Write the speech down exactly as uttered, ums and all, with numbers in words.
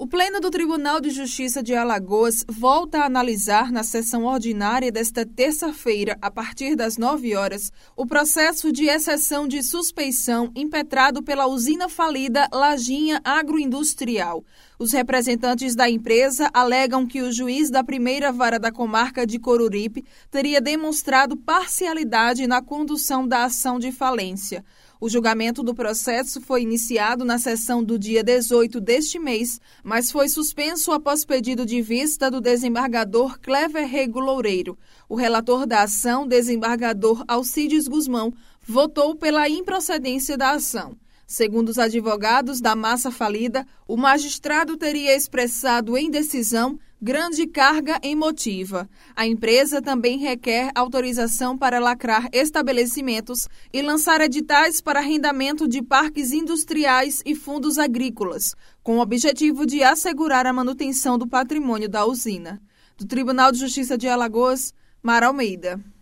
O Pleno do Tribunal de Justiça de Alagoas volta a analisar na sessão ordinária desta terça-feira, a partir das nove horas, o processo de exceção de suspeição impetrado pela usina falida Lajinha Agroindustrial. Os representantes da empresa alegam que o juiz da primeira vara da comarca de Coruripe teria demonstrado parcialidade na condução da ação de falência. O julgamento do processo foi iniciado na sessão do dia dezoito deste mês, mas foi suspenso após pedido de vista do desembargador Clever Rego Loureiro. O relator da ação, desembargador Alcides Guzmão, votou pela improcedência da ação. Segundo os advogados da massa falida, o magistrado teria expressado em decisão grande carga emotiva. A empresa também requer autorização para lacrar estabelecimentos e lançar editais para arrendamento de parques industriais e fundos agrícolas, com o objetivo de assegurar a manutenção do patrimônio da usina. Do Tribunal de Justiça de Alagoas, Mara Almeida.